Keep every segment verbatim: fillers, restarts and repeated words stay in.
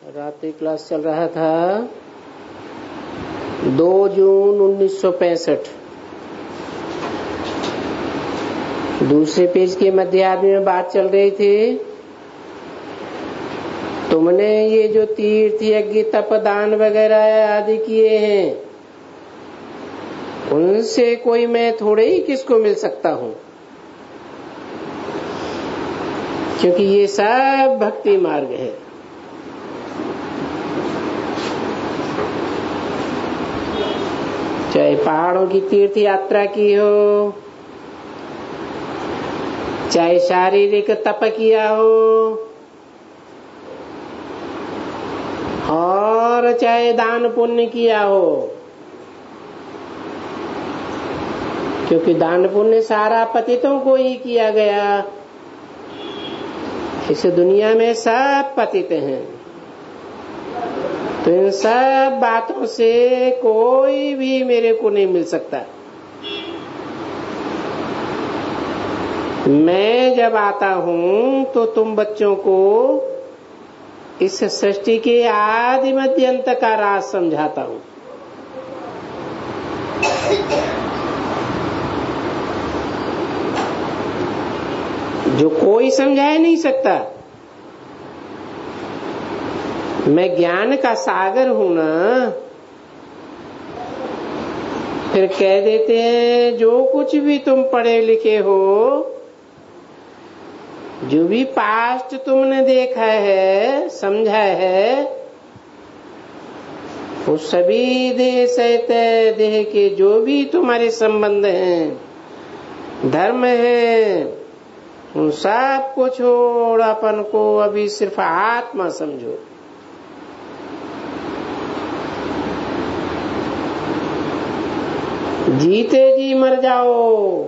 रात्रि क्लास चल रहा था दो जून उन्नीस सौ पैंसठ। दूसरे पेज के मध्य आदमी में बात चल रही थी। तुमने ये जो तीर्थ यज्ञ तप दान वगैरह आदि किए हैं, उनसे कोई मैं थोड़े ही किसको मिल सकता हूं, क्योंकि ये सब भक्ति मार्ग है। चाहे पहाड़ों की तीर्थ यात्रा की हो, चाहे शारीरिक तप किया हो, और चाहे दान पुण्य किया हो, क्योंकि दान पुण्य सारा पतितों को ही किया गया। इस दुनिया में सब पतित हैं, तो इन सब बातों से कोई भी मेरे को नहीं मिल सकता। मैं जब आता हूं तो तुम बच्चों को इस सृष्टि के आदि मध्य अंत का राज समझाता हूं। जो कोई समझा नहीं सकता। मैं ज्ञान का सागर हूं ना। फिर कह देते हैं जो कुछ भी तुम पढ़े लिखे हो, जो भी पास्ट तुमने देखा है, समझा है, वो सभी देह सहित देह के जो भी तुम्हारे संबंध हैं, धर्म है, उन सब को छोड़ अपन को अभी सिर्फ आत्मा समझो। जीते जी मर जाओ,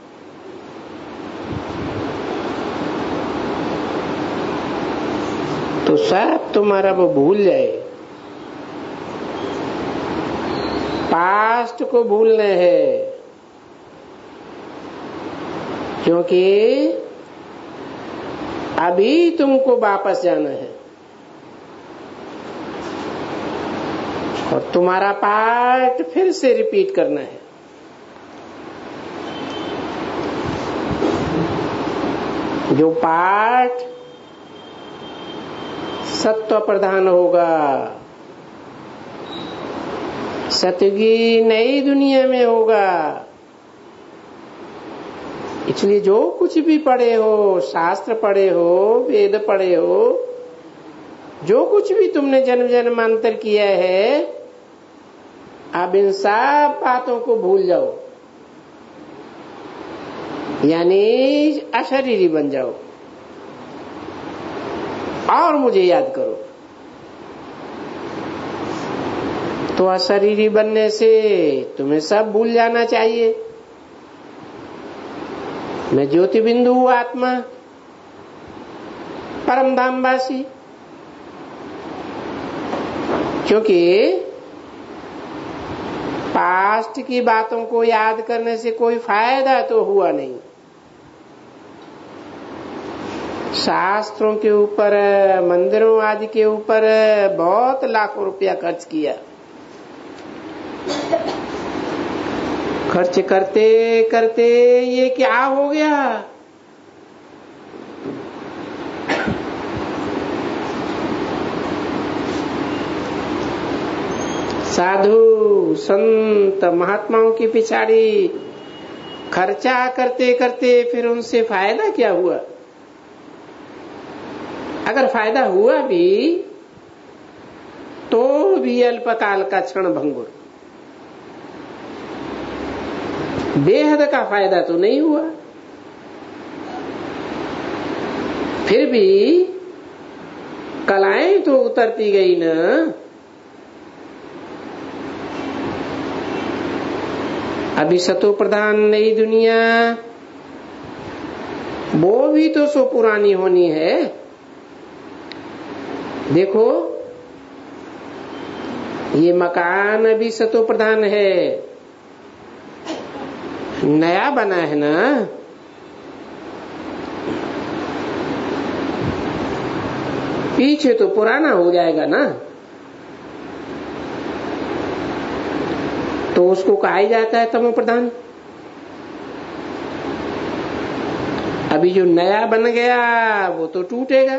तो सब तुम्हारा वो भूल जाए। पास्ट को भूलना है, क्योंकि अभी तुमको वापस जाना है और तुम्हारा पार्ट फिर से रिपीट करना है। जो पाठ सत्व प्रधान होगा, सत्य की नई दुनिया में होगा। इसलिए जो कुछ भी पढ़े हो, शास्त्र पढ़े हो, वेद पढ़े हो, जो कुछ भी तुमने जन्म जन्मांतर किया है, अब इन सब बातों को भूल जाओ, यानी अशरीरी बन जाओ और मुझे याद करो। तो अशरीरी बनने से तुम्हें सब भूल जाना चाहिए। मैं ज्योति बिंदु हूँ, आत्मा, परम धामवासी। क्योंकि पास्ट की बातों को याद करने से कोई फायदा तो हुआ नहीं। शास्त्रों के ऊपर, मंदिरों आदि के ऊपर बहुत लाखों रुपया खर्च किया। खर्च करते करते ये क्या हो गया? साधु संत महात्माओं की पिछाड़ी खर्चा करते करते फिर उनसे फायदा क्या हुआ? अगर फायदा हुआ भी तो भी अल्पकाल का क्षण भंगुर, बेहद का फायदा तो नहीं हुआ। फिर भी कलाएं तो उतरती गई ना। अभी सतो प्रधान नई दुनिया, वो भी तो सो पुरानी होनी है। देखो, ये मकान अभी सतो प्रधान है, नया बना है ना। पीछे तो पुराना हो जाएगा ना, तो उसको कहा ही जाता है तमो प्रधान। अभी जो नया बन गया वो तो टूटेगा।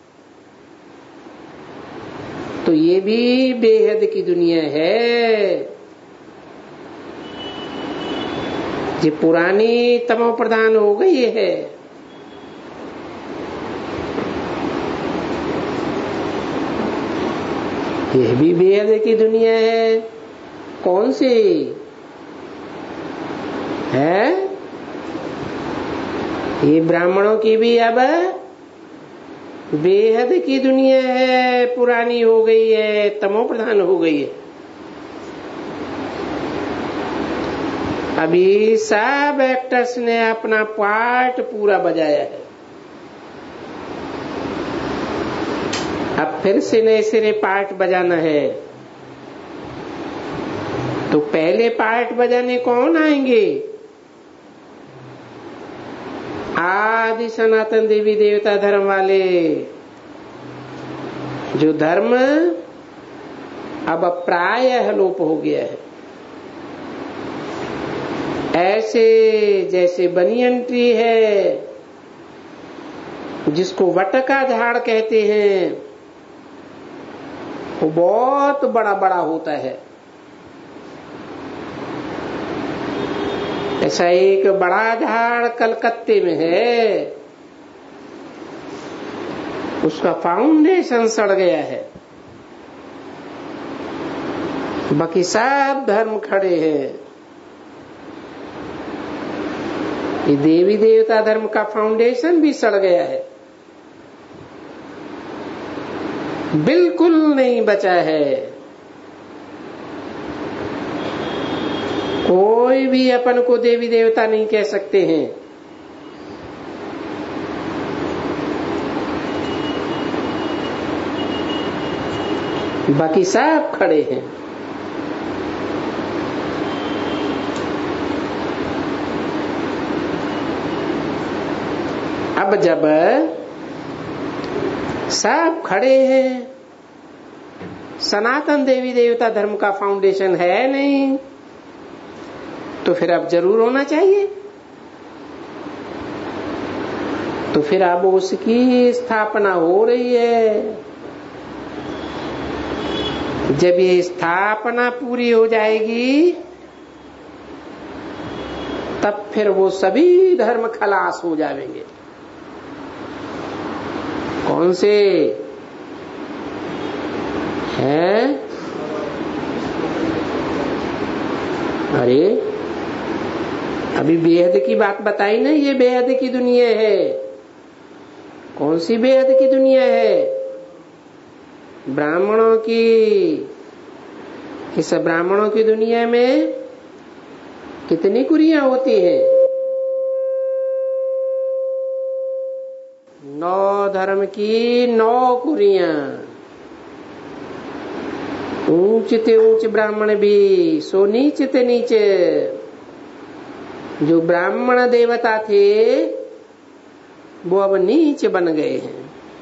तो ये भी बेहद की दुनिया है। ये पुरानी तमो प्रधान हो गई है। यह भी बेहद की दुनिया है। कौन सी है? ये ब्राह्मणों की भी अब बेहद की दुनिया है, पुरानी हो गई है, तमो प्रधान हो गई है। अभी सब एक्टर्स ने अपना पार्ट पूरा बजाया है। अब फिर से नए सिरे पार्ट बजाना है। तो पहले पार्ट बजाने कौन आएंगे? आदि सनातन देवी देवता धर्म वाले, जो धर्म अब प्रायः लोप हो गया है। ऐसे जैसे बनियन ट्री है, जिसको वटका झाड़ कहते हैं, वो बहुत बड़ा बड़ा होता है। ऐसा एक बड़ा झाड़ कलकत्ते में है, उसका फाउंडेशन सड़ गया है, बाकी सब धर्म खड़े हैं। ये देवी देवता धर्म का फाउंडेशन भी सड़ गया है, बिल्कुल नहीं बचा है। कोई भी अपन को देवी देवता नहीं कह सकते हैं। बाकी सब खड़े हैं। अब जब सब खड़े हैं, सनातन देवी देवता धर्म का फाउंडेशन है नहीं, तो फिर अब जरूर होना चाहिए। तो फिर अब उसकी स्थापना हो रही है। जब ये स्थापना पूरी हो जाएगी, तब फिर वो सभी धर्म खलास हो जाएंगे। कौन से हैं? अरे अभी बेहद की बात बताई ना, ये बेहद की दुनिया है। कौन सी बेहद की दुनिया है? ब्राह्मणों की। इस ब्राह्मणों की दुनिया में कितनी कुरियां होती हैं? नौ धर्म की नौ कुरियां। ऊंच ते ऊंच ब्राह्मण भी, सो नीच ते नीचे। जो ब्राह्मण देवता थे वो अब नीच बन गए हैं।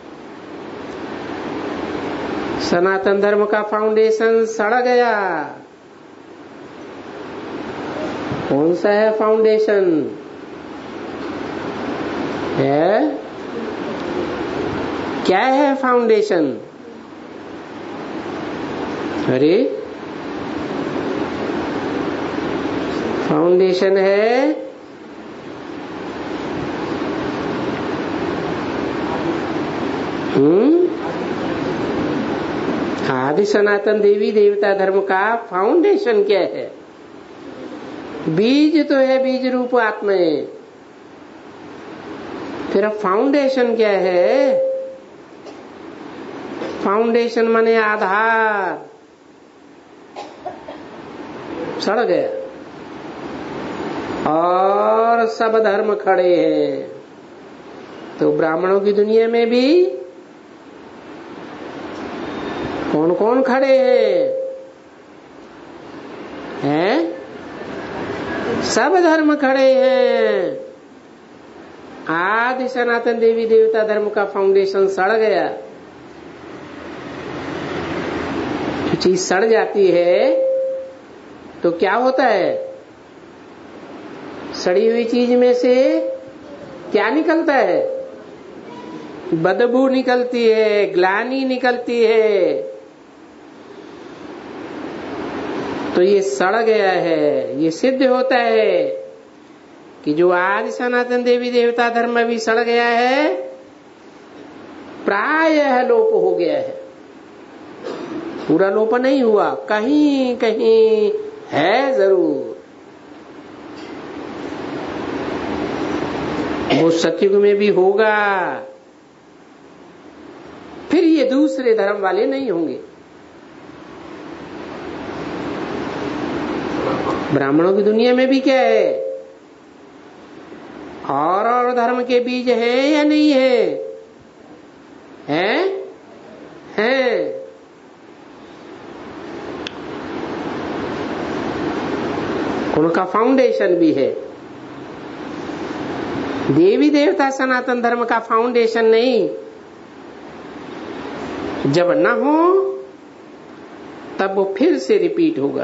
सनातन धर्म का फाउंडेशन सड़ गया। कौन सा है फाउंडेशन? है क्या है फाउंडेशन? अरे फाउंडेशन है हम्म आदि सनातन देवी देवता धर्म का फाउंडेशन क्या है? बीज तो है, बीज रूप आत्मा है। फिर अब फाउंडेशन क्या है? फाउंडेशन माने आधार। सड़ गया और सब धर्म खड़े हैं। तो ब्राह्मणों की दुनिया में भी कौन कौन खड़े हैं? हैं? सब धर्म खड़े हैं। आदि सनातन देवी देवता धर्म का फाउंडेशन सड़ गया। चीज सड़ जाती है तो क्या होता है? सड़ी हुई चीज में से क्या निकलता है? बदबू निकलती है, ग्लानि निकलती है। तो ये सड़ गया है। ये सिद्ध होता है कि जो आज सनातन देवी देवता धर्म भी सड़ गया है, प्रायः लोप हो गया है। पूरा लोप नहीं हुआ, कहीं कहीं है जरूर। वो सतयुग में भी होगा। फिर ये दूसरे धर्म वाले नहीं होंगे। ब्राह्मणों की दुनिया में भी क्या है? और और धर्म के बीज है या नहीं है? हैं? हैं। उनका फाउंडेशन भी है। देवी देवता सनातन धर्म का फाउंडेशन नहीं। जब न हो तब वो फिर से रिपीट होगा।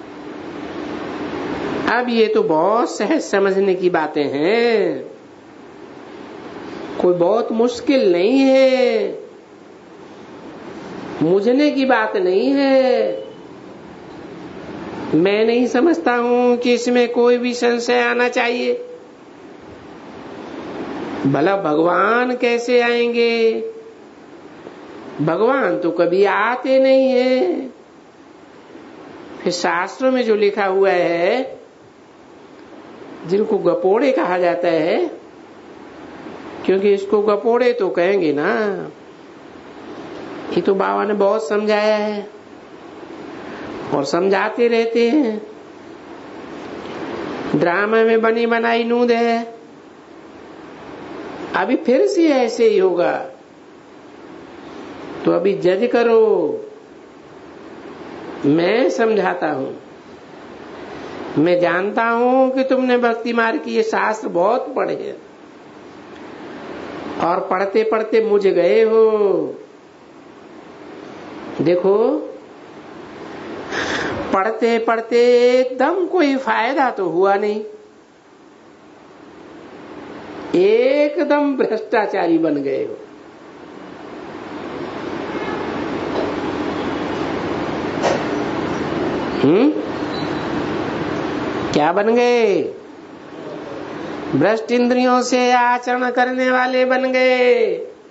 अब ये तो बहुत सहज समझने की बातें हैं, कोई बहुत मुश्किल नहीं है, मुझने की बात नहीं है। मैं नहीं समझता हूं कि इसमें कोई भी संशय आना चाहिए। भला भगवान कैसे आएंगे? भगवान तो कभी आते नहीं है। फिर शास्त्रों में जो लिखा हुआ है, जिनको गपोड़े कहा जाता है, क्योंकि इसको गपोड़े तो कहेंगे ना, ये तो बाबा ने बहुत समझाया है और समझाते रहते हैं। ड्रामा में बनी बनाई नूंद है। अभी फिर से ऐसे ही होगा, तो अभी जज करो। मैं समझाता हूं, मैं जानता हूं कि तुमने भक्ति मार्ग की ये शास्त्र बहुत पढ़े हैं और पढ़ते पढ़ते मुझ गए हो। देखो, पढ़ते पढ़ते एकदम कोई फायदा तो हुआ नहीं, एकदम भ्रष्टाचारी बन गए हो। हम्म क्या बन गए? भ्रष्ट इंद्रियों से आचरण करने वाले बन गए।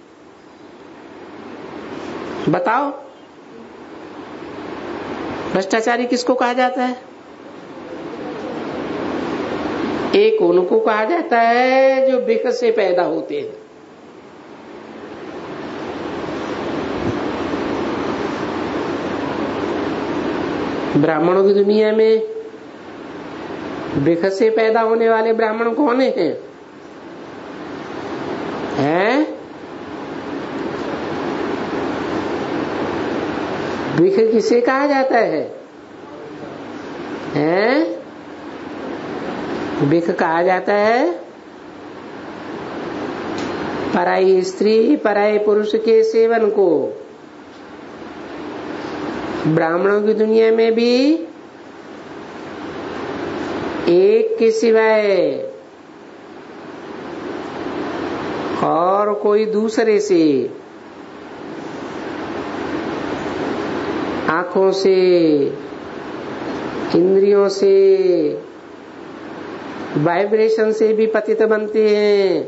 बताओ, भ्रष्टाचारी किसको कहा जाता है? एक उनको कहा जाता है जो बिख से पैदा होते हैं। ब्राह्मणों की दुनिया में बिख से पैदा होने वाले ब्राह्मण कौन हैं? हैं? बिख किसे कहा जाता है? हैं? बिख कहा जाता है पराई स्त्री पराई पुरुष के सेवन को। ब्राह्मणों की दुनिया में भी एक के सिवाय और कोई दूसरे से आंखों से, इंद्रियों से, वाइब्रेशन से भी पतित बनते हैं।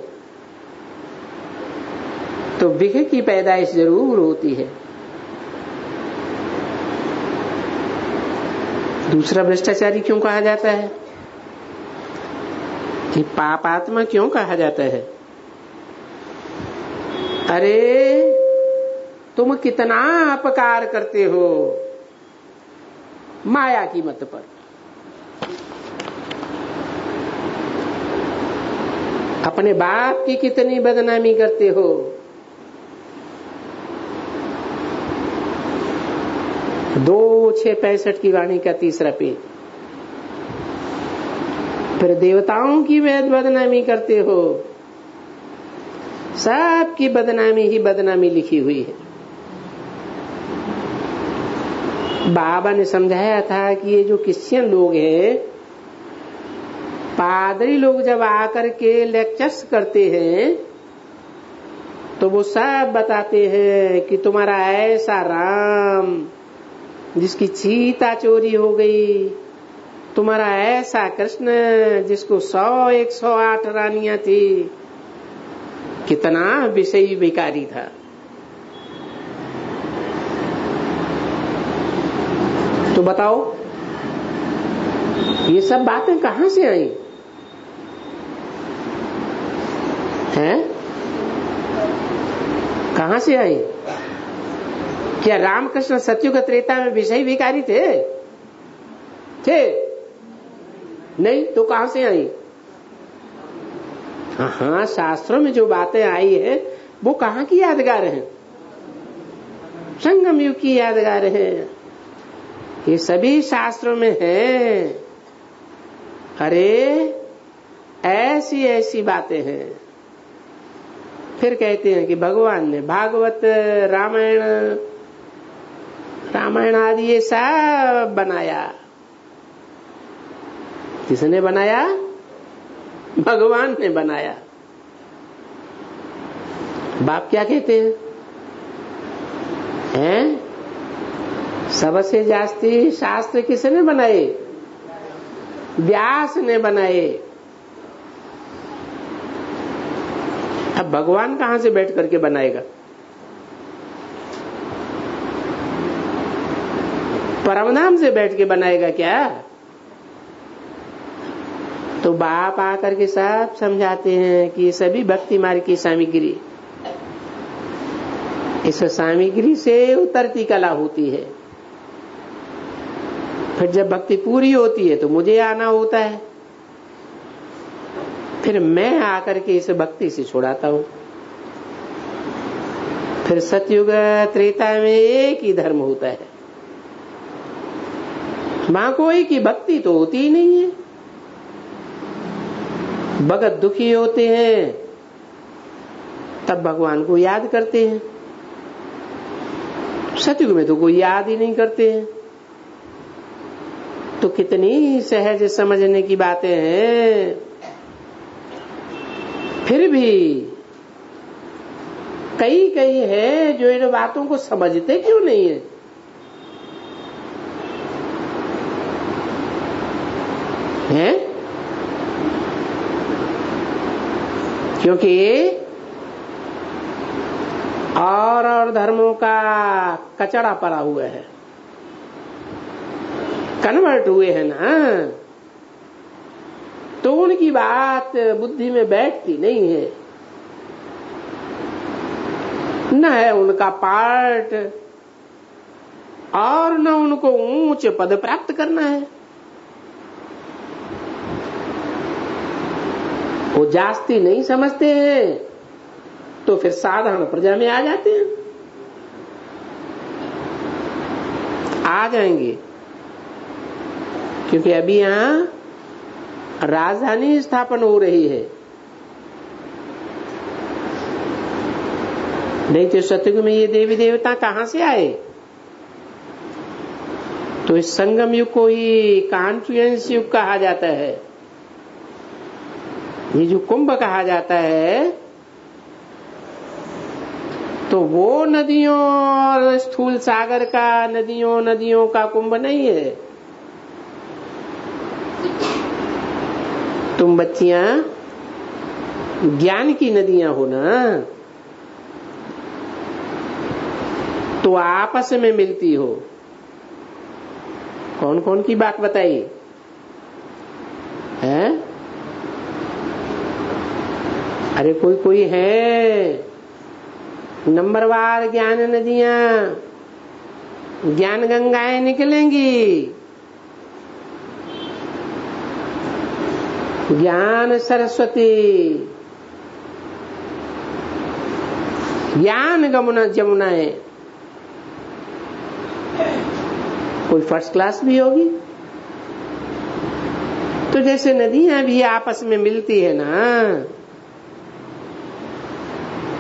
तो बिख की पैदाइश जरूर होती है। दूसरा भ्रष्टाचारी क्यों कहा जाता है? कि पापात्मा क्यों कहा जाता है? अरे तुम कितना अपकार करते हो माया की मत पर। अपने बाप की कितनी बदनामी करते हो। दो छह पैंसठ की वाणी का तीसरा पेज। फिर देवताओं की वेद बदनामी करते हो। सबकी बदनामी ही बदनामी लिखी हुई है। बाबा ने समझाया था कि ये जो क्रिश्चियन लोग हैं, पादरी लोग जब आकर के लेक्चर्स करते हैं तो वो सब बताते हैं कि तुम्हारा ऐसा राम जिसकी चीता चोरी हो गई, तुम्हारा ऐसा कृष्ण जिसको सौ एक सौ आठ रानियां थी, कितना विषयी विकारी था। तो बताओ ये सब बातें कहां से आई हैं? कहां से आई? क्या रामकृष्ण सत्युग त्रेता में विषय विकारी थे? थे नहीं तो कहां से आई? हाँ, शास्त्रों में जो बातें आई है वो कहां की यादगार है? संगम युग की यादगार है। ये सभी शास्त्रों में है। अरे ऐसी ऐसी बातें हैं। फिर कहते हैं कि भगवान ने भागवत, रामायण रामायण आदि ये सब बनाया। किसने बनाया? भगवान ने बनाया। बाप क्या कहते हैं? हैं? सबसे जास्ती शास्त्र किसने बनाए? व्यास ने बनाए। अब भगवान कहां से बैठ करके बनाएगा? परमधाम से बैठ के बनाएगा क्या? तो बाप आकर के सब समझाते हैं कि ये सभी भक्ति मार्ग की सामग्री, इस सामग्री से उतरती कला होती है। फिर जब भक्ति पूरी होती है तो मुझे आना होता है, फिर मैं आकर के इस भक्ति से छुड़ाता हूं। फिर सतयुग त्रेता में एक ही धर्म होता है, मां कोई की भक्ति तो होती ही नहीं है। भगत दुखी होते हैं तब भगवान को याद करते हैं, सतयुग में तो कोई याद ही नहीं करते हैं। तो कितनी सहज समझने की बातें हैं। फिर भी कई कई है जो इन बातों को समझते क्यों नहीं है? हैं? क्योंकि और और धर्मों का कचड़ा पड़ा हुआ है, कन्वर्ट हुए हैं ना, तो उनकी बात बुद्धि में बैठती नहीं है, न है उनका पार्ट, और न उनको ऊंच पद प्राप्त करना है। वो जास्ती नहीं समझते हैं तो फिर साधारण प्रजा में आ जाते हैं, आ जाएंगे। क्योंकि अभी यहां राजधानी स्थापन हो रही है, नहीं तो सतयुग में ये देवी देवता कहां से आए? तो इस संगम युग को ही कॉन्फ्लुएंस युग कहा जाता है। ये जो कुंभ कहा जाता है तो वो नदियों और स्थूल सागर का नदियों नदियों का कुंभ नहीं है। तुम बच्चियां ज्ञान की नदियां हो ना, तो आपस में मिलती हो। कौन कौन की बात बताई है? अरे कोई कोई है नंबरवार ज्ञान नदियां, ज्ञान गंगाएं निकलेंगी, ज्ञान सरस्वती, ज्ञान गमुना जमुनाएं, कोई फर्स्ट क्लास भी होगी। तो जैसे नदियां भी आपस में मिलती है ना,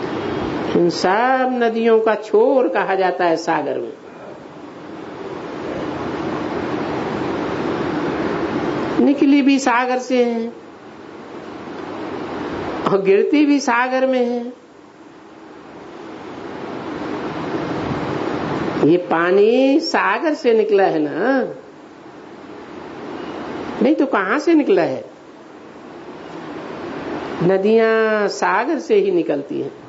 इन सब नदियों का छोर कहा जाता है सागर में। निकली भी सागर से है और गिरती भी सागर में है। ये पानी सागर से निकला है ना, नहीं तो कहां से निकला है? नदियां सागर से ही निकलती हैं।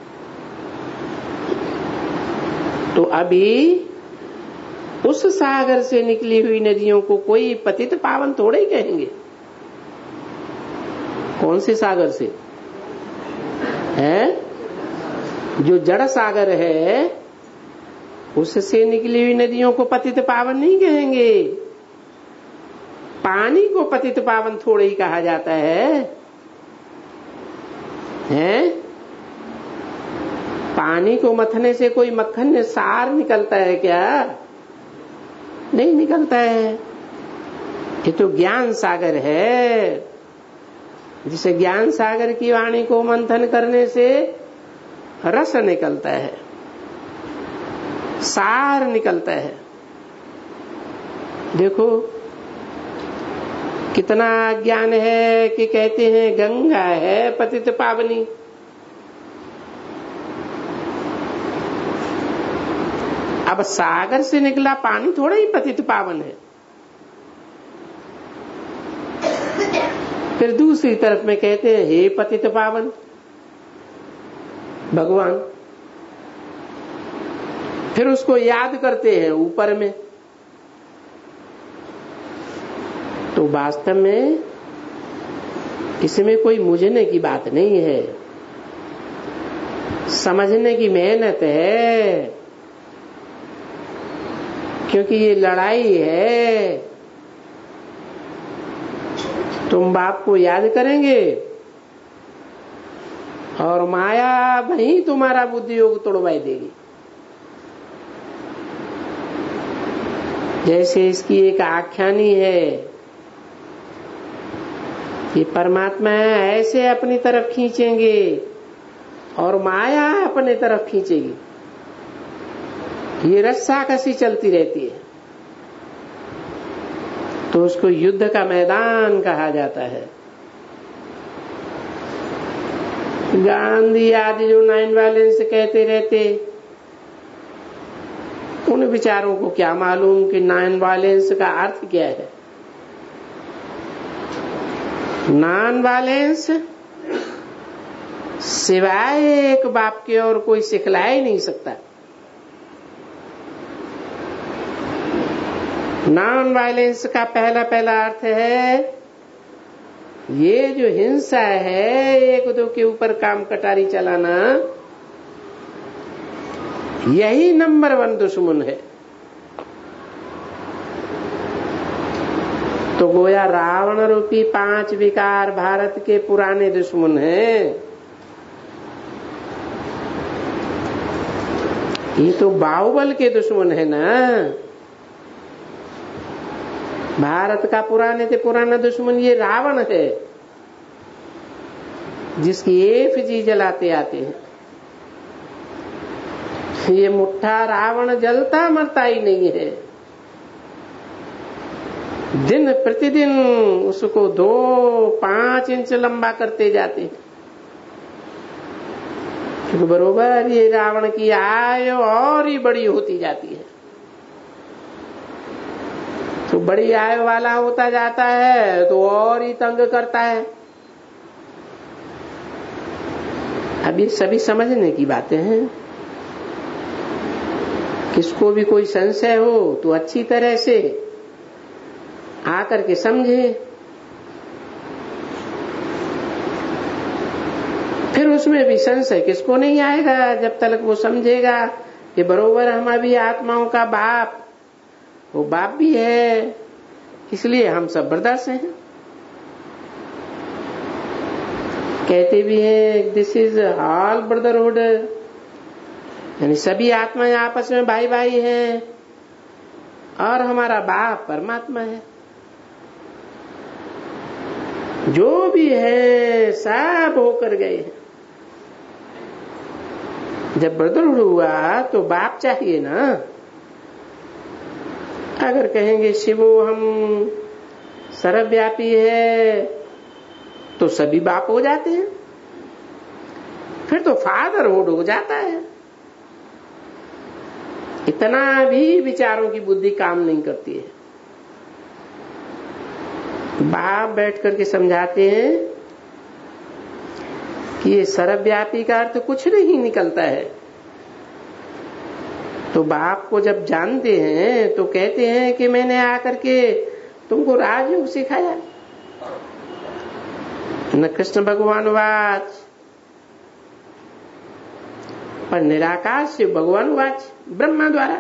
तो अभी उस सागर से निकली हुई नदियों को कोई पतित पावन थोड़े ही कहेंगे। कौन से सागर से है? जो जड़ सागर है उससे निकली हुई नदियों को पतित पावन नहीं कहेंगे। पानी को पतित पावन थोड़े ही कहा जाता है, हैं? पानी को मथने से कोई मक्खन में सार निकलता है क्या? नहीं निकलता है। ये तो ज्ञान सागर है, जिसे ज्ञान सागर की वाणी को मंथन करने से रस निकलता है, सार निकलता है। देखो कितना ज्ञान है कि कहते हैं गंगा है पतित पावनी। अब सागर से निकला पानी थोड़ा ही पतित पावन है। फिर दूसरी तरफ में कहते हैं हे पतित पावन भगवान। फिर उसको याद करते हैं ऊपर में। तो वास्तव में इसमें कोई मुझने की बात नहीं है, समझने की मेहनत है, क्योंकि ये लड़ाई है। तुम बाप को याद करेंगे और माया वहीं तुम्हारा बुद्धि योग तोड़वाई देगी। जैसे इसकी एक आख्यानी है, ये परमात्मा ऐसे अपनी तरफ खींचेंगे और माया अपने तरफ खींचेगी। ये रस्साकसी चलती रहती है। तो उसको युद्ध का मैदान कहा जाता है। गांधी आदि जो नाइन वायलेंस कहते रहते, उन विचारों को क्या मालूम कि नाइन वायलेंस का अर्थ क्या है। नॉन वायलेंस सिवाय एक बाप के और कोई सिखला ही नहीं सकता। नॉन वायलेंस का पहला पहला अर्थ है ये जो हिंसा है, एक दो के ऊपर काम कटारी चलाना, यही नंबर वन दुश्मन है। तो गोया रावण रूपी पांच विकार भारत के पुराने दुश्मन हैं। ये तो बाहुबल के दुश्मन है ना। भारत का पुराने से पुराना दुश्मन ये रावण है, जिसकी एफजी जलाते आते हैं। ये मुट्ठा रावण जलता मरता ही नहीं है। दिन प्रतिदिन उसको दो पांच इंच लंबा करते जाते हैं, क्योंकि बरोबर ये रावण की आयु और ही बड़ी होती जाती है। तो बड़ी आयु वाला होता जाता है तो और ही तंग करता है। अब ये सभी समझने की बातें हैं। किसको भी कोई संशय हो तो अच्छी तरह से आकर के समझे, फिर उसमें भी संशय किसको नहीं आएगा जब तक वो समझेगा कि बरोबर हमारी आत्माओं का बाप, वो बाप भी है, इसलिए हम सब ब्रदर्स हैं। कहते भी हैं दिस इज ऑल ब्रदरहुड, यानी सभी आत्माएं आपस में भाई भाई हैं और हमारा बाप परमात्मा है। जो भी है सब होकर गए हैं। जब ब्रदरहुड हुआ तो बाप चाहिए ना। अगर कहेंगे शिवो हम सर्वव्यापी है तो सभी बाप हो जाते हैं, फिर तो फादरहुड हो जाता है। इतना भी विचारों की बुद्धि काम नहीं करती है। बाप बैठ करके समझाते हैं कि ये सर्वव्यापी का अर्थ कुछ नहीं निकलता है। तो बाप को जब जानते हैं तो कहते हैं कि मैंने आकर के तुमको राजयोग सिखाया। न कृष्ण भगवान वाच पर निराकाश से भगवान वाच ब्रह्मा द्वारा।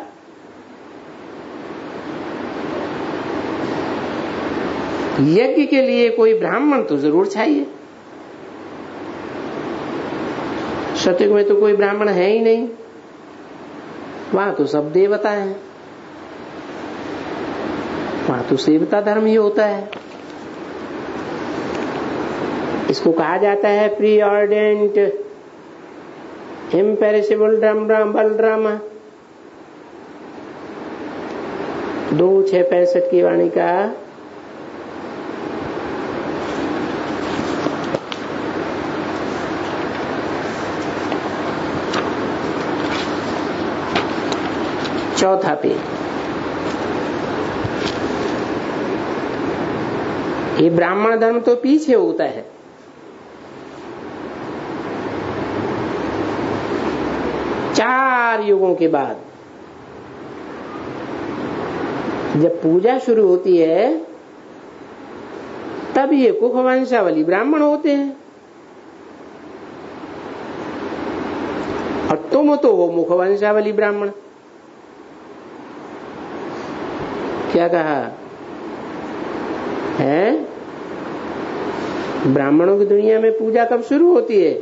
यज्ञ के लिए कोई ब्राह्मण तो जरूर चाहिए। सतयुग में तो कोई ब्राह्मण है ही नहीं, वहां तो सब देवता हैं, वहां तो सेवता धर्म ही होता है। इसको कहा जाता है प्री ऑर्डेंट इम्पेरिसिबल ड्रम बलड्रम। दो छह पैंसठ की वाणी का चौथा पेज। ये ब्राह्मण धर्म तो पीछे होता है। चार युगों के बाद जब पूजा शुरू होती है तब ये कुख वंशावली ब्राह्मण होते हैं, और तुम तो हो मुख वंशावली ब्राह्मण। क्या कहा है? ब्राह्मणों की दुनिया में पूजा कब शुरू होती है?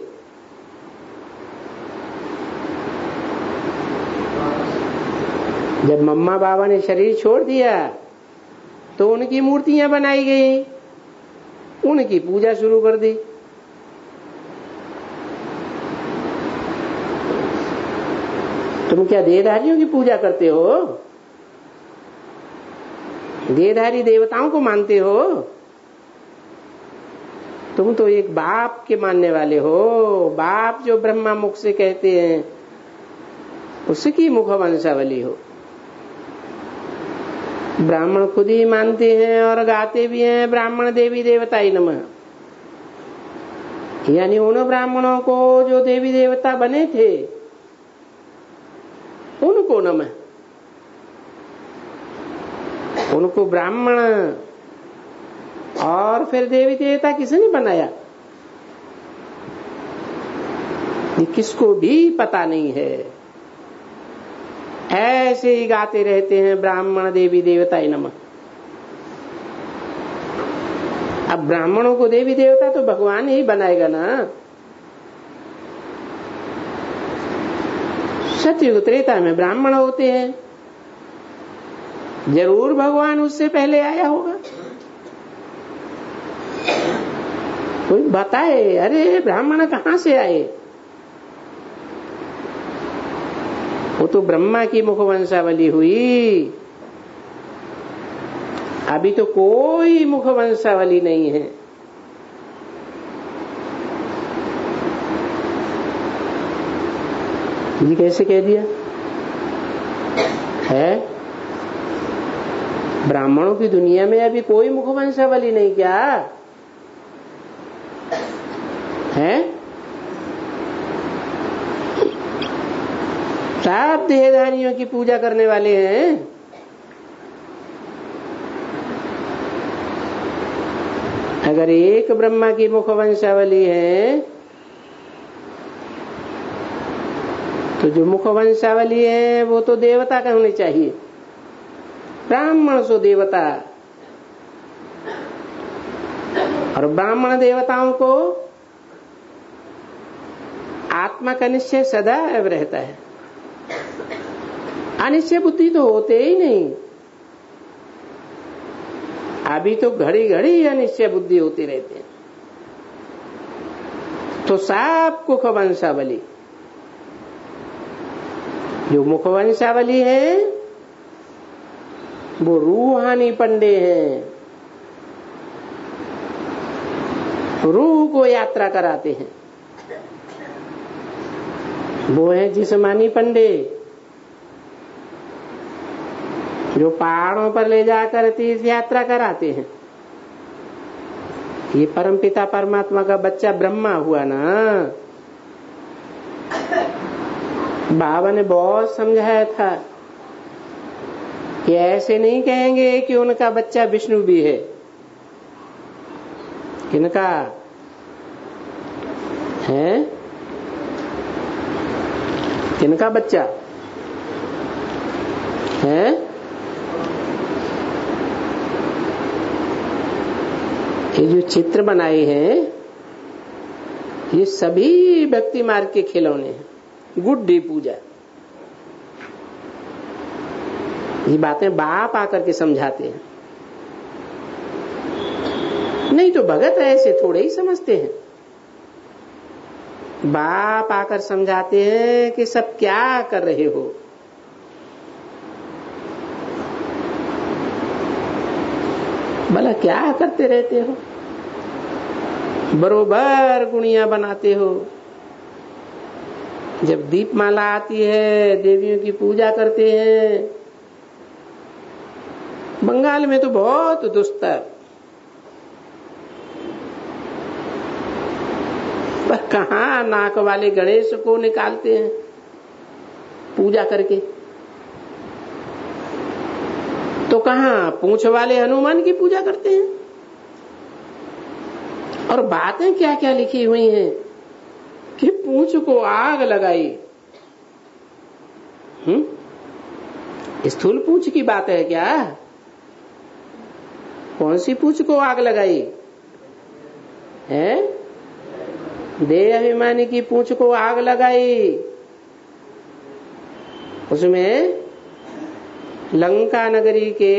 जब मम्मा बाबा ने शरीर छोड़ दिया तो उनकी मूर्तियां बनाई गई, उनकी पूजा शुरू कर दी। तुम क्या देहधारियों की पूजा करते हो? देहधारी देवताओं को मानते हो? तुम तो एक बाप के मानने वाले हो। बाप जो ब्रह्मा मुख से कहते हैं उसकी मुख वंशावली हो। ब्राह्मण खुद ही मानते हैं और गाते भी हैं ब्राह्मण देवी देवताई नमः। यानी उन ब्राह्मणों को जो देवी देवता बने थे उनको नमः। उनको ब्राह्मण और फिर देवी देवता किसने बनाया ये किसको भी पता नहीं है। ऐसे ही गाते रहते हैं ब्राह्मण देवी देवताई नमः। अब ब्राह्मणों को देवी देवता तो भगवान ही बनाएगा ना। सतयुग त्रेता में ब्राह्मण होते हैं, जरूर भगवान उससे पहले आया होगा। कोई बताए अरे ब्राह्मण कहां से आए? वो तो ब्रह्मा की मुख वंशावली हुई। अभी तो कोई मुख वंशावली नहीं है। ये कैसे कह दिया है? ब्राह्मणों की दुनिया में अभी कोई मुख वंशावली नहीं क्या है? सब देहधारियों की पूजा करने वाले हैं। अगर एक ब्रह्मा की मुख वंशावली है तो जो मुख वंशावली है वो तो देवता का होनी चाहिए। ब्राह्मण सो देवता, और ब्राह्मण देवताओं को आत्मा का निश्चय सदैव रहता है। अनिश्चय बुद्धि तो होते ही नहीं। अभी तो घड़ी घड़ी अनिश्चय बुद्धि होती रहती है। तो साप कुख वंशावली, जो मुख वंशावली है वो रूहानी पंडे हैं। रूह को यात्रा कराते हैं। वो है जिस्मानी पंडे, जो पहाड़ों पर ले जाकर तीर्थ यात्रा कराते हैं। ये परमपिता परमात्मा का बच्चा ब्रह्मा हुआ ना। बाबा ने बहुत समझाया था कि ऐसे नहीं कहेंगे कि उनका बच्चा विष्णु भी है। किनका है? किनका बच्चा है? ये जो चित्र बनाए हैं ये सभी भक्ति मार्ग के खिलौने हैं। गुड्डी पूजा, ये बातें बाप आकर के समझाते हैं। नहीं तो भगत ऐसे थोड़े ही समझते हैं। बाप आकर समझाते हैं कि सब क्या कर रहे हो। भला क्या करते रहते हो? बरोबर गुणिया बनाते हो। जब दीपमाला आती है देवियों की पूजा करते हैं। बंगाल में तो बहुत दुस्तर, पर कहां नाक वाले गणेश को निकालते हैं पूजा करके, तो कहां पूंछ वाले हनुमान की पूजा करते हैं। और बातें क्या क्या लिखी हुई हैं कि पूंछ को आग लगाई। हम्म स्थूल पूंछ की बात है क्या? कौन सी पूंछ को आग लगाई है? देह अभिमानी की पूंछ को आग लगाई। उसमें लंका नगरी के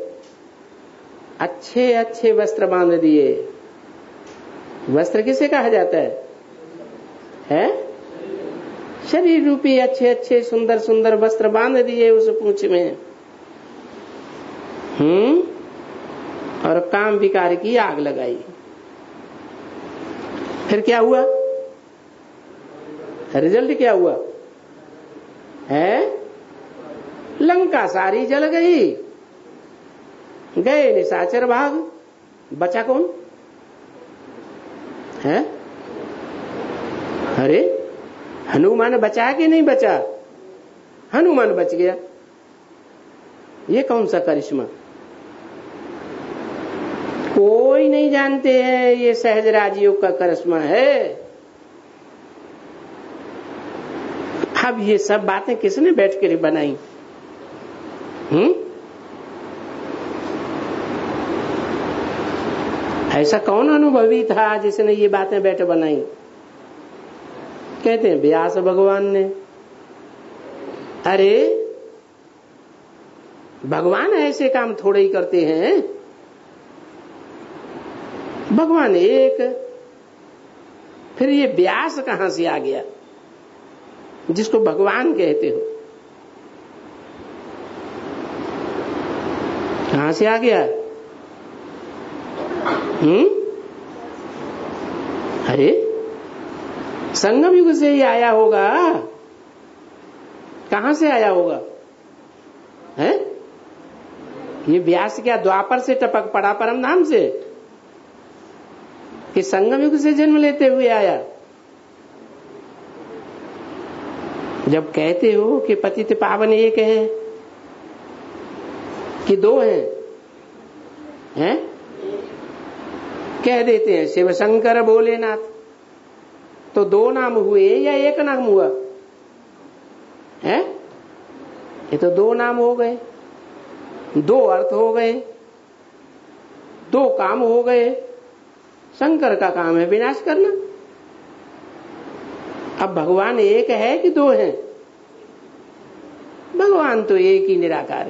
अच्छे अच्छे वस्त्र बांध दिए। वस्त्र किसे कहा जाता है? है? शरीर रूपी अच्छे अच्छे सुंदर सुंदर वस्त्र बांध दिए उस पूंछ में। हम्म और काम विकार की आग लगाई। फिर क्या हुआ? रिजल्ट क्या हुआ है? लंका सारी जल गई। गए निशाचर भाग, बचा कौन है? अरे हनुमान बचा कि नहीं बचा? हनुमान बच गया। ये कौन सा करिश्मा? कोई नहीं जानते हैं ये सहज राजयोग का करिश्मा है। अब ये सब बातें किसने बैठ कर बनाई? हम्म ऐसा कौन अनुभवी था जिसने ये बातें बैठ बनाई? कहते हैं व्यास भगवान ने। अरे भगवान ऐसे काम थोड़े ही करते हैं। भगवान एक, फिर ये व्यास कहां से आ गया जिसको भगवान कहते हो? कहां से आ गया? हम्म अरे संगम युग से ही आया होगा। कहां से आया होगा? है? ये व्यास क्या द्वापर से टपक पड़ा परम धाम से कि संगम युग से जन्म लेते हुए आया? जब कहते हो कि पतित पावन एक है कि दो हैं, हैं? कह देते हैं शिव शंकर भोलेनाथ, तो दो नाम हुए या एक नाम हुआ है? ये तो दो नाम हो गए, दो अर्थ हो गए, दो काम हो गए। शंकर का काम है विनाश करना। अब भगवान एक है कि दो हैं? भगवान तो एक ही निराकार है,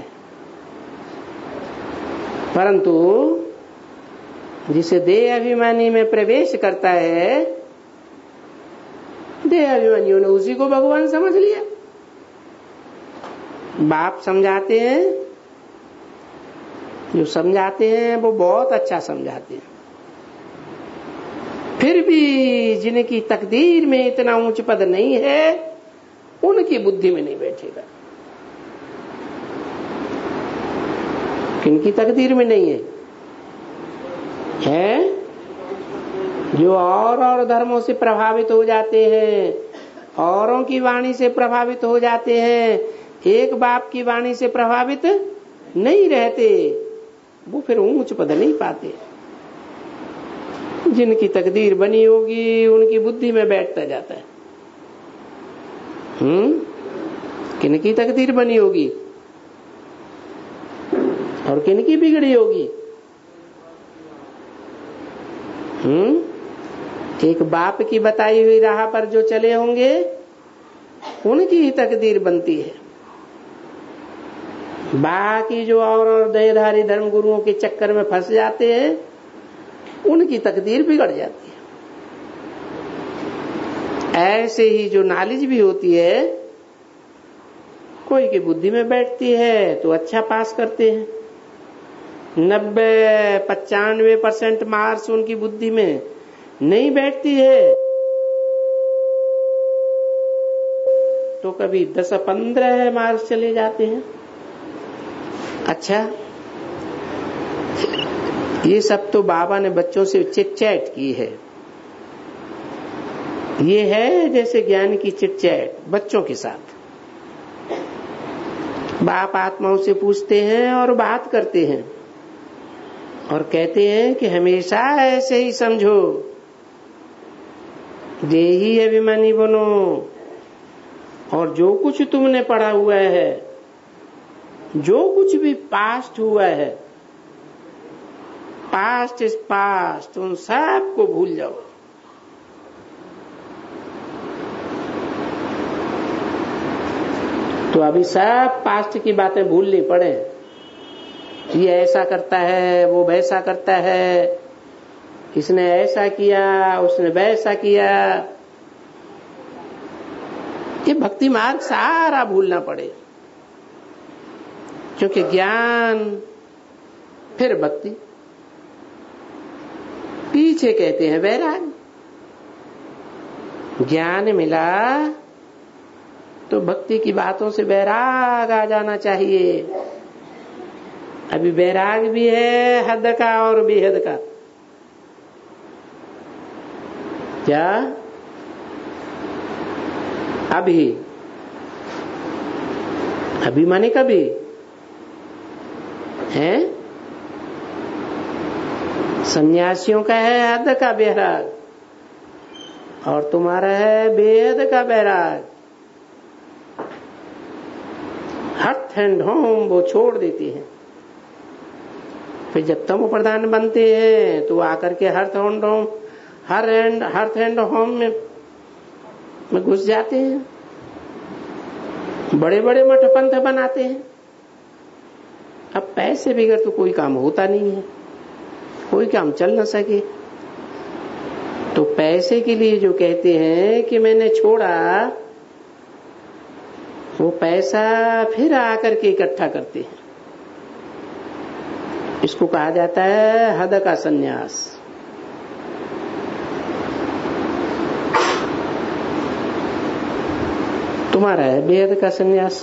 परंतु जिसे देह अभिमानी में प्रवेश करता है, देह अभिमानियों ने उसी को भगवान समझ लिया। बाप समझाते हैं, जो समझाते हैं वो बहुत अच्छा समझाते हैं। फिर भी जिनकी तकदीर में इतना ऊंच पद नहीं है उनकी बुद्धि में नहीं बैठेगा। किनकी तकदीर में नहीं है? है जो और और धर्मों से प्रभावित हो जाते हैं, औरों की वाणी से प्रभावित हो जाते हैं, एक बाप की वाणी से प्रभावित नहीं रहते, वो फिर ऊंच पद नहीं पाते। जिनकी तकदीर बनी होगी उनकी बुद्धि में बैठता जाता है। हम्म किनकी तकदीर बनी होगी और किनकी बिगड़ी होगी? हम्म एक बाप की बताई हुई राह पर जो चले होंगे उनकी ही तकदीर बनती है। बाकी जो और और दयाधारी धर्म गुरुओं के चक्कर में फंस जाते हैं उनकी तकदीर बिगड़ जाती है। ऐसे ही जो नॉलेज भी होती है, कोई की बुद्धि में बैठती है तो अच्छा पास करते हैं, नब्बे पचानवे परसेंट मार्क्स उनकी बुद्धि में नहीं बैठती है तो कभी दस पंद्रह मार्क्स चले जाते हैं। अच्छा, ये सब तो बाबा ने बच्चों से चिट चैट की है। ये है जैसे ज्ञान की चिट चैट बच्चों के साथ। बाप आत्माओं से पूछते हैं और बात करते हैं और कहते हैं कि हमेशा ऐसे ही समझो, देही अभिमानी बनो, और जो कुछ तुमने पढ़ा हुआ है, जो कुछ भी पास्ट हुआ है, पास्ट इज पास्ट, उन सब को भूल जाओ। तो अभी सब पास्ट की बातें भूलनी पड़े। ये ऐसा करता है, वो वैसा करता है, इसने ऐसा किया, उसने वैसा किया, ये भक्ति मार्ग सारा भूलना पड़े। क्योंकि ज्ञान फिर भक्ति, पीछे कहते हैं वैराग। ज्ञान मिला तो भक्ति की बातों से वैराग आ जाना चाहिए। अभी वैराग भी है हद का और बेहद का। क्या? अभी अभी माने कभी है? सन्यासियों का है हद का बैराग और तुम्हारा है बेहद का बैराग। हर्थ एंड होम वो छोड़ देती हैं। फिर जब तम प्रधान बनते हैं तो आकर के हर्थ एंड होम हर एंड हर्थ एंड होम में, में घुस जाते हैं, बड़े बड़े मठ पंथ बनाते हैं। अब पैसे बगैर तो कोई काम होता नहीं है, कोई काम चल न सके। तो पैसे के लिए जो कहते हैं कि मैंने छोड़ा, वो पैसा फिर आकर के इकट्ठा करते हैं। इसको कहा जाता है हद का सन्यास। तुम्हारा है बेहद का सन्यास।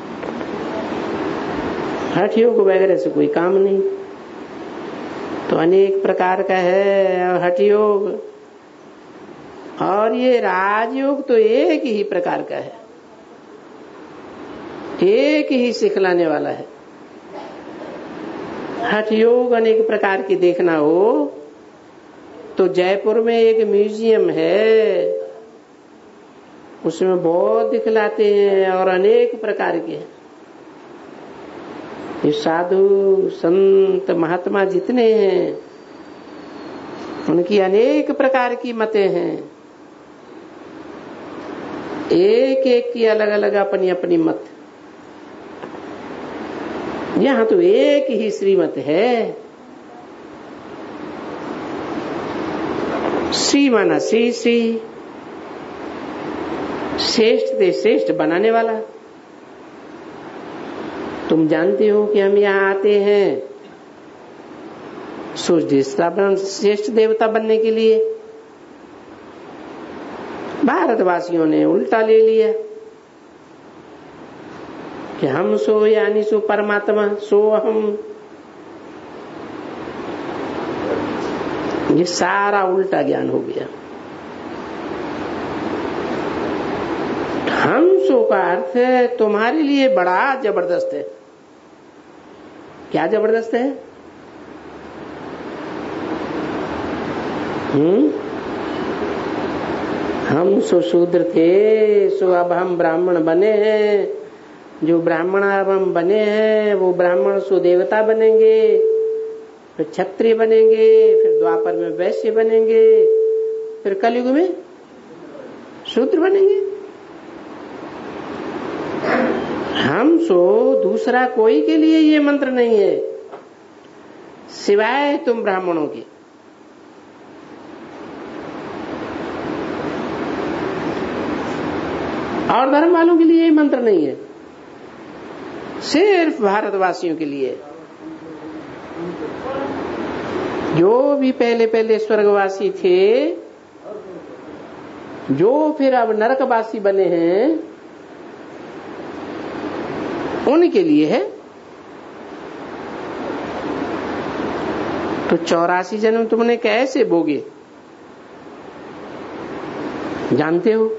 हठ योग वगैरह से कोई काम नहीं। तो अनेक प्रकार का है हठ योग, और ये राजयोग तो एक ही प्रकार का है, एक ही सिखलाने वाला है। हठ योग अनेक प्रकार की देखना हो तो जयपुर में एक म्यूजियम है, उसमें बहुत दिखलाते हैं और अनेक प्रकार के हैं। ये साधु संत महात्मा जितने हैं उनकी अनेक प्रकार की मतें हैं, एक एक की अलग अलग अपनी अपनी मत। यहां तो एक ही श्रीमत है। श्री माना श्री श्री, श्रेष्ठ से श्रेष्ठ बनाने वाला। तुम जानते हो कि हम यहाँ आते हैं श्रेष्ठ देवता बनने के लिए, भारतवासियों ने उल्टा ले लिया कि हम सो यानी सो परमात्मा, सो हम। ये सारा उल्टा ज्ञान हो गया। हम सो का अर्थ है तुम्हारे लिए बड़ा जबरदस्त है। क्या जबरदस्त है? हम्म हम सो शूद्र थे, सो अब हम ब्राह्मण बने हैं। जो ब्राह्मण अब हम बने हैं वो ब्राह्मण सो देवता बनेंगे, फिर क्षत्रिय बनेंगे, फिर द्वापर में वैश्य बनेंगे, फिर कलयुग में शूद्र बनेंगे। हम सो दूसरा कोई के लिए ये मंत्र नहीं है सिवाय तुम ब्राह्मणों के। और धर्म वालों के लिए ये मंत्र नहीं है, सिर्फ भारतवासियों के लिए। जो भी पहले पहले स्वर्गवासी थे, जो फिर अब नरकवासी बने हैं, उनके लिए है। तो चौरासी जन्म तुमने कैसे भोगे जानते हो?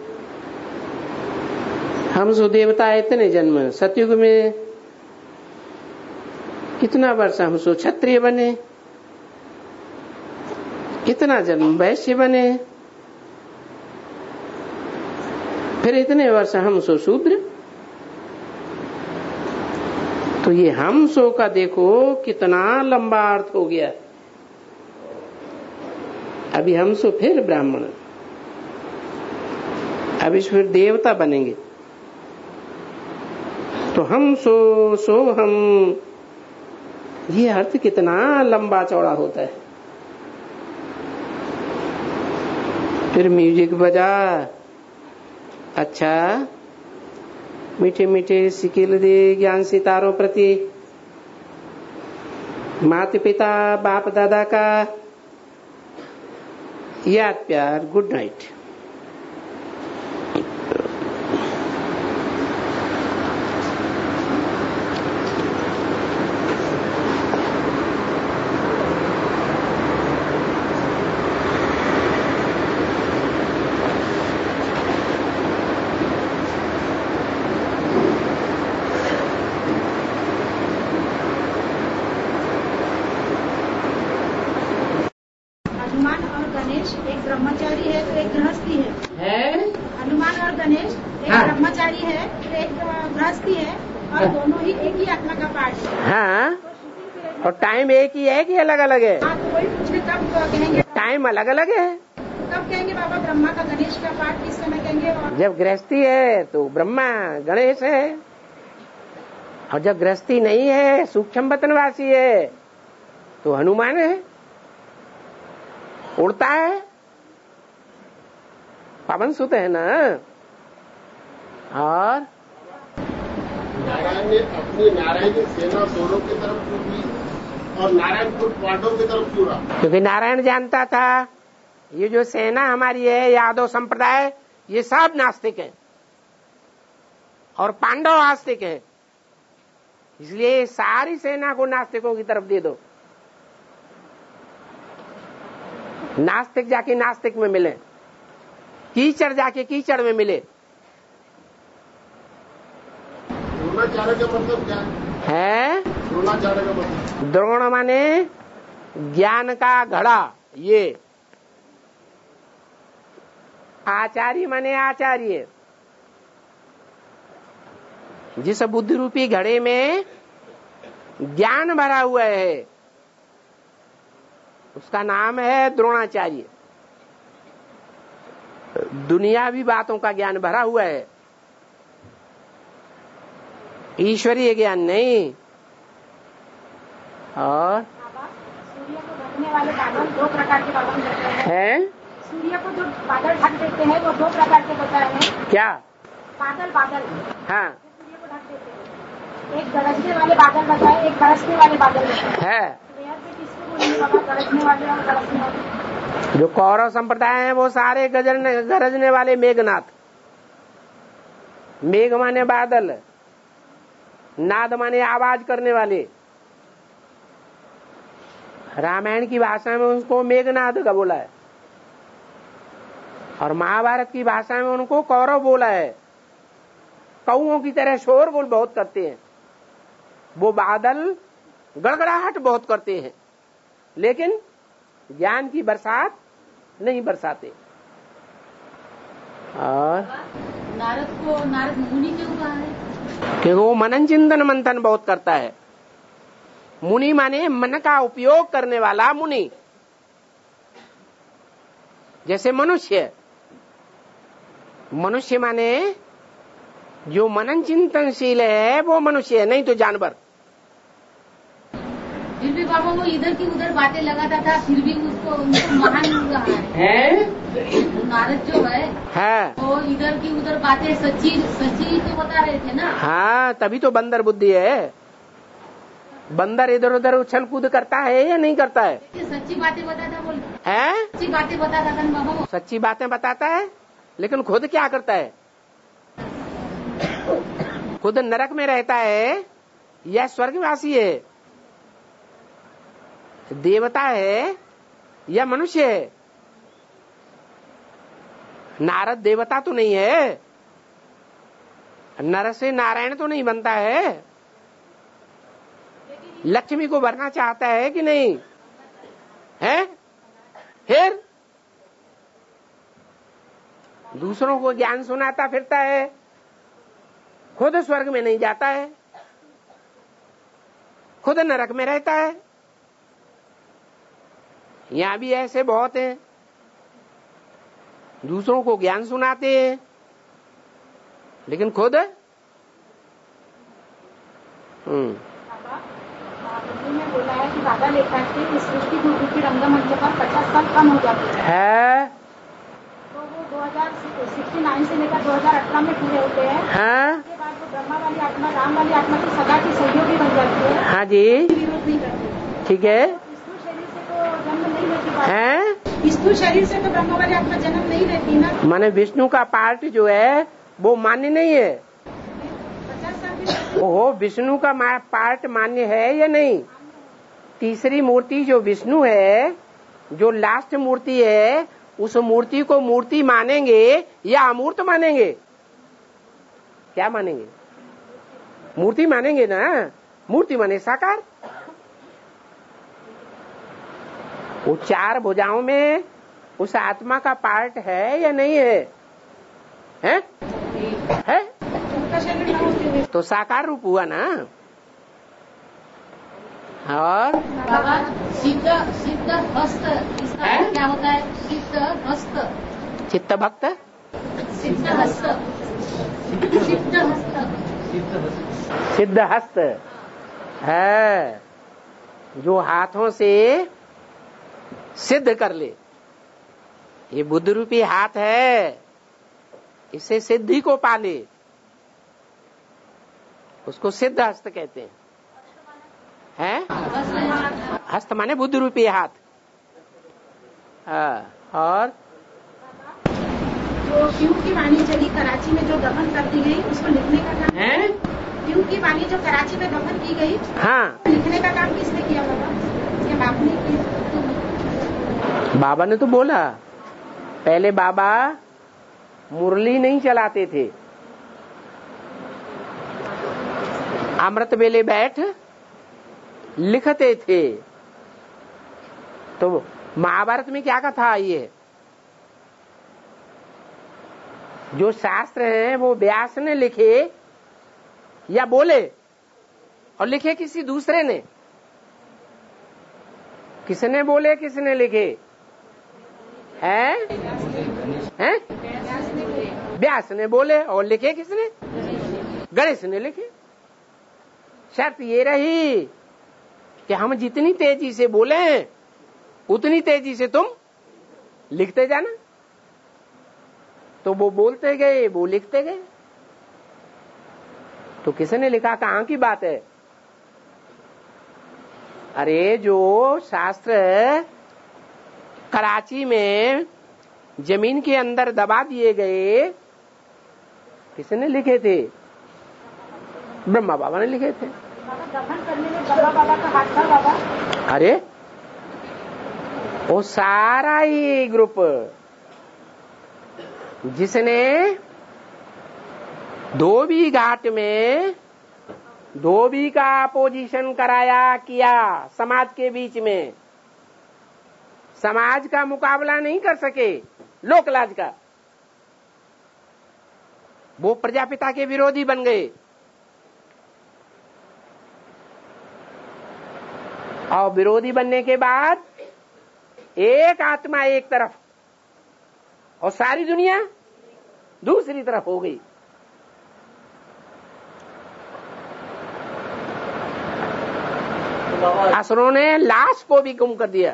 हम सो देवता इतने जन्म, सतयुग में कितना वर्ष हम सो क्षत्रिय बने, कितना जन्म वैश्य बने, फिर इतने वर्ष हम सो शूद्र। तो ये हम सो का देखो कितना लंबा अर्थ हो गया। अभी हम सो फिर ब्राह्मण, अभी फिर देवता बनेंगे। तो हम सो सो हम, ये अर्थ कितना लंबा चौड़ा होता है। फिर म्यूजिक बजा, अच्छा मीठे मीठे सिकिल दे ज्ञान सितारों प्रति, माता पिता बाप दादा का याद प्यार, गुड नाइट। एक ब्रह्मचारी है तो एक गृहस्थी है, है? हनुमान और गणेश एक हाँ। ब्रह्मचारी है फिर एक गृहस्थी है, और हाँ। दोनों ही एक ही आत्मा का पार्ट है। हाँ, और टाइम एक ही है कि अलग अलग है? हाँ, तो वही पूछे कब कहेंगे, टाइम अलग अलग है। कब कहेंगे बाबा ब्रह्मा का गणेश का पार्ट किस समय कहेंगे? और जब गृहस्थी है तो ब्रह्मा गणेश है, और जब गृहस्थी नहीं है, सूक्ष्म वतनवासी है, तो हनुमान है, उड़ता है, पवन सुत है ना। और नारायण ने अपनी नारायण की सेना दोनों की तरफ पूरी और नारायण को पांडवों की तरफ पूरा, क्योंकि नारायण जानता था ये जो सेना हमारी है यादव संप्रदाय, ये सब नास्तिक है और पांडव आस्तिक है, इसलिए सारी सेना को नास्तिकों की तरफ दे दो। नास्तिक जाके नास्तिक में मिले, कीचड़ जाके कीचड़ में मिले। द्रोणाचार्य का मतलब क्या है? द्रोणाचार्य का मतलब द्रोण माने ज्ञान का घड़ा, ये आचार्य माने आचार्य। जिस बुद्धि रूपी घड़े में ज्ञान भरा हुआ है उसका नाम है द्रोणाचार्य। दुनियावी बातों का ज्ञान भरा हुआ है, ईश्वरीय ज्ञान नहीं। और सूर्य को ढकने वाले बादल दो प्रकार के बादल होते हैं। है? सूर्य को जो बादल ढक देते हैं वो दो प्रकार के होता है। क्या? बादल बादल हाँ सूर्य को ढक देते हैं। एक गरजने वाले बादल होता है, एक बरसने वाले बादल होता है। है। तो यहाँ से किसको बोलेंगे बाबा, गरजने वाले और बरसने वाले? जो कौरव संप्रदाय है वो सारे गजरने गरजने वाले मेघनाथ। मेघ माने बादल, नाद माने आवाज करने वाले। रामायण की भाषा में उनको मेघनाद का बोला है और महाभारत की भाषा में उनको कौरव बोला है। कौओं की तरह शोर गुल बहुत करते हैं, वो बादल गड़गड़ाहट बहुत करते हैं, लेकिन ज्ञान की बरसात नहीं बरसाते। और नारद को नारद मुनि क्यों कहा है? क्योंकि वो मनन चिंतन मंथन बहुत करता है। मुनि माने मन का उपयोग करने वाला मुनि। जैसे मनुष्य, मनुष्य माने जो मनन चिंतनशील है वो मनुष्य है, नहीं तो जानवर। फिर भी बाबा वो इधर की उधर बातें लगाता था, फिर भी उसको उनको महान कहा है। नारद जो है हाँ, वो इधर की उधर बातें सच्ची सच्ची तो बता रहे थे ना। हाँ, तभी तो बंदर बुद्धि है। बंदर इधर उधर उछल कूद करता है या नहीं करता है? सच्ची बातें बताता बोल है? सच्ची बातें बताता था बाबा वो। सच्ची बातें बताता है, लेकिन खुद क्या करता है? खुद नरक में रहता है या स्वर्गवासी है? देवता है या मनुष्य है? नारद देवता तो नहीं है, नर से नारायण तो नहीं बनता है। लक्ष्मी को भरना चाहता है कि नहीं है? फिर दूसरों को ज्ञान सुनाता फिरता है, खुद स्वर्ग में नहीं जाता है, खुद नरक में रहता है। यहां भी ऐसे बहुत हैं, दूसरों को ज्ञान सुनाते हैं लेकिन खुद हम्म ने बोला है कि बाबा लेखा की सृष्टि गुरु की रंगमंच पर पचास साल कम हो जाते है, तो वो दो हजार सिक्सटी नाइन से लेकर दो हजार अठारह में पूरे होते हैं। हाँ, उसके बाद वो ब्रह्मा वाली आत्मा राम वाली आत्मा की सदा की सहयोगी बन जाती है। हाँ जी, विरोध नहीं करती। ठीक है। स्थूल शरीर से तो जन्म नहीं लेती है, स्थूल शरीर से तो ब्रह्मा वाली आत्मा जन्म नहीं लेती ना। माने विष्णु का पार्ट जो है वो मान्य नहीं है। पचास साल ओहो, विष्णु का पार्ट मान्य है या नहीं? तीसरी मूर्ति जो विष्णु है, जो लास्ट मूर्ति है, उस मूर्ति को मूर्ति मानेंगे या अमूर्त मानेंगे? क्या मानेंगे? मूर्ति मानेंगे ना। मूर्ति माने साकार। वो चार भुजाओं में उस आत्मा का पार्ट है या नहीं है? है, है? तो साकार रूप हुआ ना। और बाबा सिद्ध सिद्ध हस्त, इसका क्या होता है? सिद्ध हस्त, चित्त भक्त, सिद्ध हस्त, सिद्ध हस्त, सिद्ध हस्त है जो हाथों से सिद्ध कर ले। ये बुद्ध रूपी हाथ है, इसे सिद्धि को पाले, उसको सिद्ध हस्त कहते हैं। हैं? हस्त माने बुद्ध रूपी हाथ। हाँ, और जो क्यों की वाणी चली कराची में जो दफन कर दी गई, उसको लिखने का काम है? क्यों की वाणी जो कराची में दफन की गई, हाँ, लिखने का काम किसने किया बाबा? उसके बाप ने किया। बाबा ने तो बोला। पहले बाबा मुरली नहीं चलाते थे, अमृत वेले बैठ लिखते थे। तो महाभारत में क्या कथा आई है? जो शास्त्र हैं वो व्यास ने लिखे या बोले, और लिखे किसी दूसरे ने? किसने बोले, किसने लिखे? हैं? हैं? व्यास ने बोले और लिखे किसने? गणेश ने लिखे। शर्त ये रही कि हम जितनी तेजी से बोले उतनी तेजी से तुम लिखते जाना। तो वो बोलते गए, वो लिखते गए। तो किसने लिखा, कहां की बात है? अरे जो शास्त्र कराची में जमीन के अंदर दबा दिए गए, किसने लिखे थे? ब्रह्मा बाबा ने लिखे थे। दफन करने में ब्रह्मा बाबा का हाथ था बाबा। अरे वो सारा ही ग्रुप जिसने धोबी घाट में धोबी का अपोजिशन कराया किया, समाज के बीच में समाज का मुकाबला नहीं कर सके, लोकलाज का, वो प्रजापिता के विरोधी बन गए। और विरोधी बनने के बाद एक आत्मा एक तरफ और सारी दुनिया दूसरी तरफ हो गई। असुरों ने लाश को भी गुम कर दिया।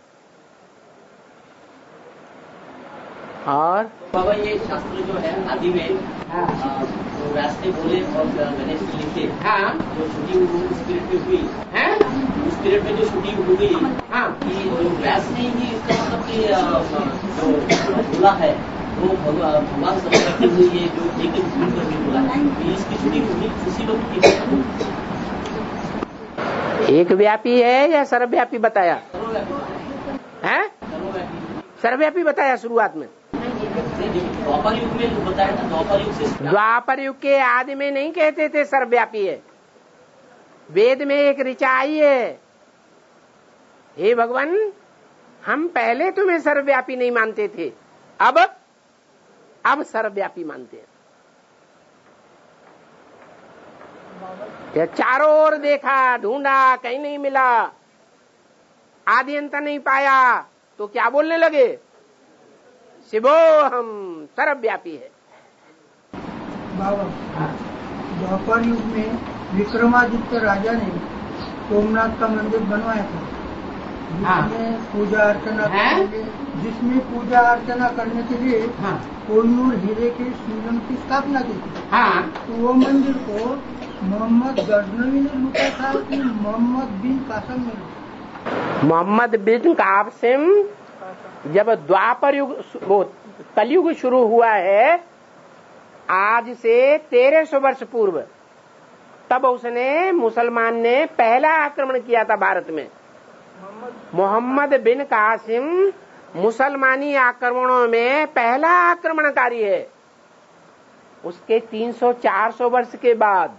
और बाबा ये शास्त्र जो है आदि में व्यास ने बोले और गणेश ने लिखे, हाँ, जो शूटिंग स्पिरिट में हुई है, उस पीरियड में जो शूटिंग हो गई, हाँ, कि जो व्यास ने ही इसका मतलब कि जो बोला है वो भगवान सब करते हुए ये जो एक एक भूल करके बोला है, इसकी शूटिंग हुई उसी वक्त एक व्यापी है या सर्वव्यापी बताया है? सर्वव्यापी बताया शुरुआत में। द्वापर युग में बताया था, द्वापर युग से द्वापर युग के आदि में नहीं कहते थे सर्वव्यापी है। वेद में एक ऋचा आई है, हे भगवान हम पहले तुम्हें सर्वव्यापी नहीं मानते थे, अब अब सर्वव्यापी मानते हैं। या चारों ओर देखा, ढूंढा, कहीं नहीं मिला, आदि अंत नहीं पाया, तो क्या बोलने लगे? शिवो हम सर्वव्यापी है। बाबा द्वापर युग में विक्रमादित्य राजा ने सोमनाथ का मंदिर बनवाया था, जिसमें पूजा अर्चना करने जिसमें पूजा अर्चना करने के लिए कोहिनूर हीरे के संगम की स्थापना की थी। हाँ। तो वो मंदिर को मोहम्मद गजनवी ने लूटा था कि मोहम्मद बिन कासिम ने? मोहम्मद बिन कासिम जब द्वापर युग वो कलयुग शुरू हुआ है, आज से तेरह सौ वर्ष पूर्व, तब उसने मुसलमान ने पहला आक्रमण किया था भारत में। मोहम्मद बिन कासिम मुसलमानी आक्रमणों में पहला आक्रमणकारी है। उसके तीन सौ चार सौ वर्ष के बाद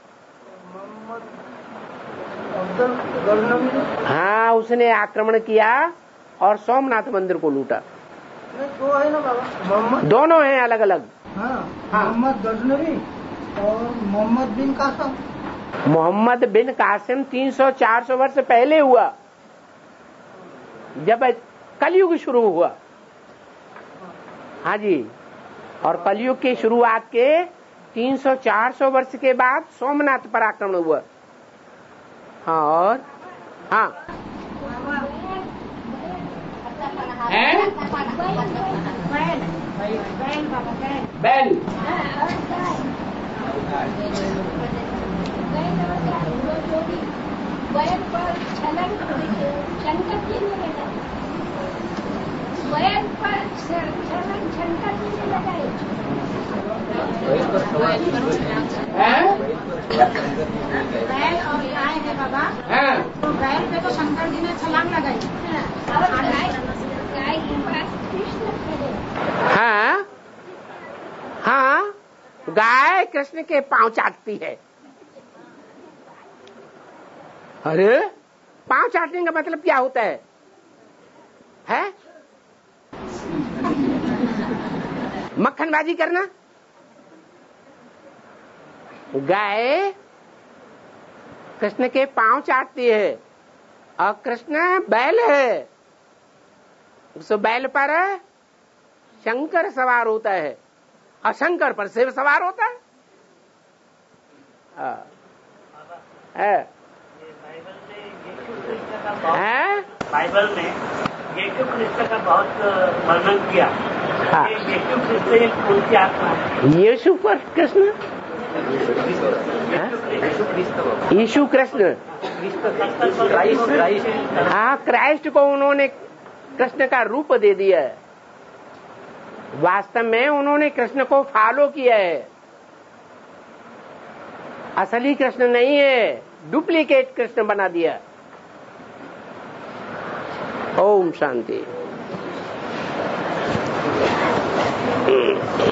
हाँ उसने आक्रमण किया और सोमनाथ मंदिर को लूटा। दो है ना बाबा? दोनों हैं अलग अलग। हाँ, मोहम्मद गजनवी और मोहम्मद बिन कासिम। मोहम्मद बिन कासिम तीन सौ चार सौ वर्ष पहले हुआ, जब कलयुग शुरू हुआ। हाँ जी, और कलयुग की शुरुआत के तीन सौ चार सौ वर्ष के बाद सोमनाथ पर आक्रमण हुआ। हाँ, और हाँ है बैल बैल पर छलन शंकर जी ने बैल पर छलन शंकर जी ने लगाए। बैल और गाय है बाबा, तो बैल पे तो शंकर जी ने छलांग लगाई। गाय के पास कृष्ण थे। हाँ हाँ, गाय कृष्ण के पांव चाटती है। अरे पांव चाटने का मतलब क्या होता है? है मक्खनबाजी करना। गाय कृष्ण के पांव चाटती है और कृष्ण बैल है, उस बैल पर शंकर सवार होता है और शंकर पर शिव सवार होता है। आ, है है बाइबल में यीशु कृष्ण का बहुत वर्णन किया। हाँ। यीशु कृष्ण कौन सी आत्मा है? यीशु पर कृष्ण, यीशु कृष्ण, हाँ क्राइस्ट को उन्होंने कृष्ण का रूप दे दिया है। वास्तव में उन्होंने कृष्ण को फॉलो किया है, असली कृष्ण नहीं है, डुप्लीकेट कृष्ण बना दिया। ओम शांति।